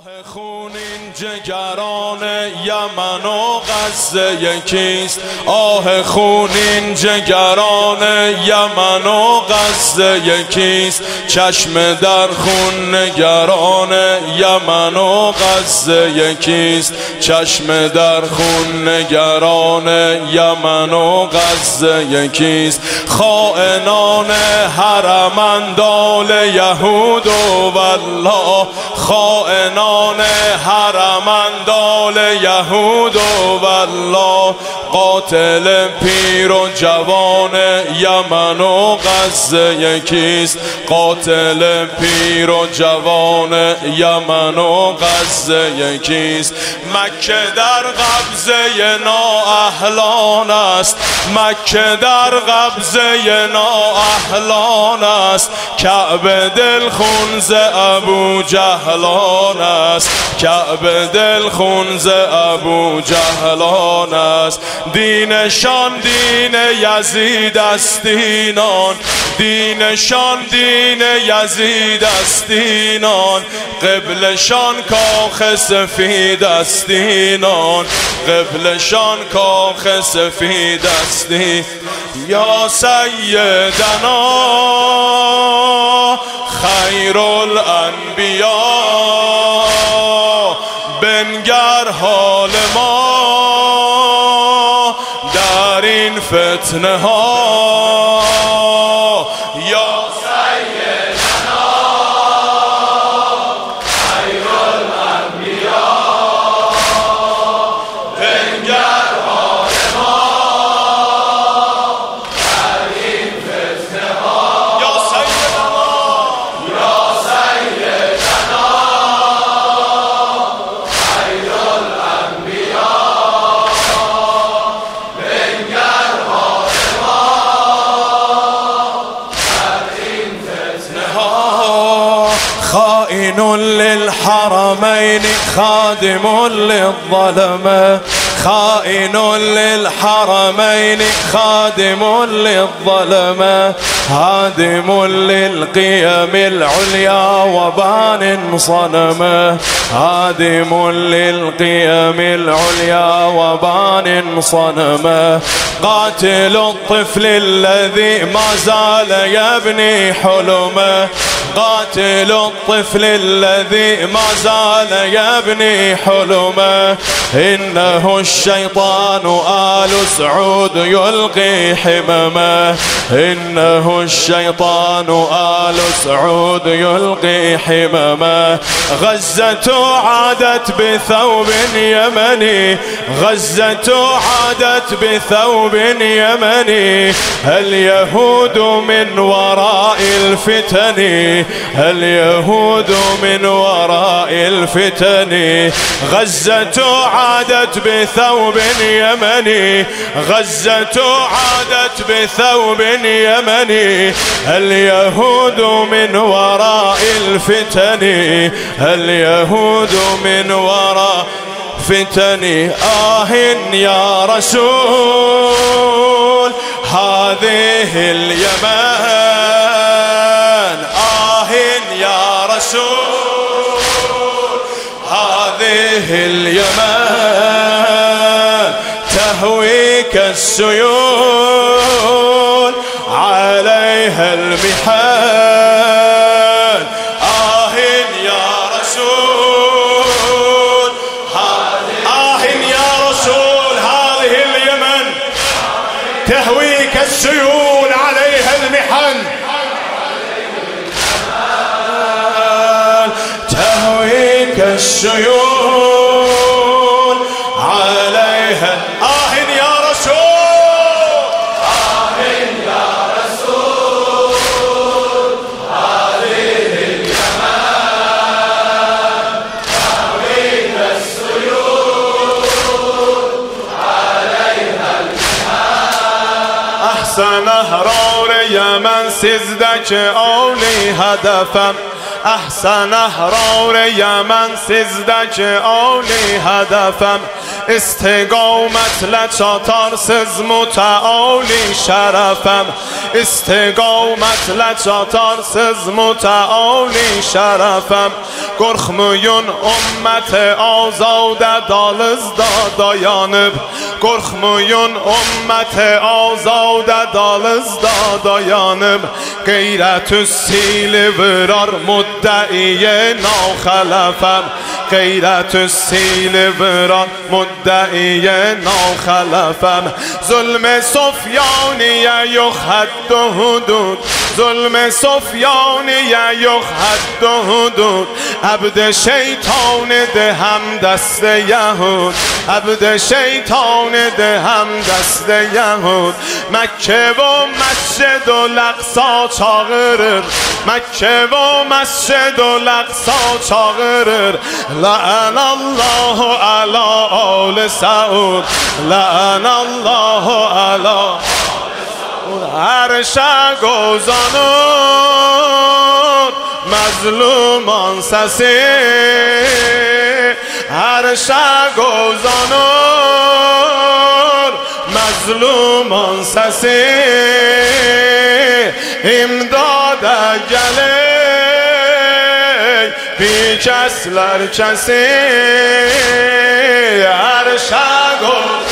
خونین جگران یمن و غزه یکیست. آه خونین جگران یمن و غزه یکیست. چشم در خون نگران یمن و غزه یکیست. چشم در خون نگران یمن و غزه یکیست. خائنان حرم اندال یهود و والله، خائنان حرم اندال یهود و والله، قاتل پیر و جوان یمن و غزه یکیست. قاتل پیر و جوان یمن و غزه یکیست. مکه در قبضه نااهلان است، مکه در قبضه نااهلان است. کعبه دل خون ز ابو جهلان است، کعبه دل خون ز ابو جهلان است. دینشان دین یزید است اینان، دینشان دین یزید است اینان. قبلشان کاخ سفید است اینان، قبلشان کاخ سفید است. یا سیدنا خیر الانبیا، بنگر حال ما در این فتنه ها. یا سیدنا خیر الانبیا، بنگر حال ما در این فتنه ها. یا سیدنا، یا سیدنا خیر الانبیا، بنگر حال ما در این فتنه ها. خائن للحرمین خادم للظلمه، خائن للحرمین خادم للظلمه. هادم للقيم العليا وبان صنمه، هادم للقيم العليا وبان صنمه. قاتل الطفل الذي ما زال يبني حلمه، قاتل الطفل الذي ما زال يبني حلمه. إنه الشيطان آل سعود يلقي حممه، إنه الشيطان آل سعود يلقي حممه. غزة عادت بثوب يمني، غزة عادت بثوب يمني. اليهود من وراء الفتن، اليهود من وراء الفتن. غزة عادت بثوب يمني، غزة عادت بثوب يمني. اليهود من وراء الفتن، اليهود من وراء فتني. آه يا رسول هذه اليمن، آه يا رسول هذه اليمن. تهويك السيول عليها المحن. آه يا رسول، آه يا رسول هذه اليمن. تهويك السيول عليها المحن، تهويك السيول عليها. آه يا رسول، آه يا رسول هذه اليمن. تهويك السيول عليها المحن. أحسن أهرار يمن سزدك أولي هدفم، احسن احرار یمن سزدک آلی هدفم. استقامت لچاتار سز متعالی شرفم استقامت لچاتار سز متعالی شرفم گرخمویون امت آزاده دالز دادایانب گرخمویون امت آزاده دالز دادایانب غیرت السیل ورار مدعی ناخلفم غیرت السیل ورار مدعی ناخلفم ظلم سفیانی یخد حدود ظلم سفیانی یخد حدود عبد شیطان دهم دست یهود عبد شیطان دهم دست یهود مکه و مسجد الاقصی چاغرر مکه و مسجد الاقصی چاغرر لعن الله علی آل سعود لعن الله علی هر شگوزانود مظلومان سسی هر شگوزانود مظلومان سسی امداد گله بیچسلر چسی هر شگوزانود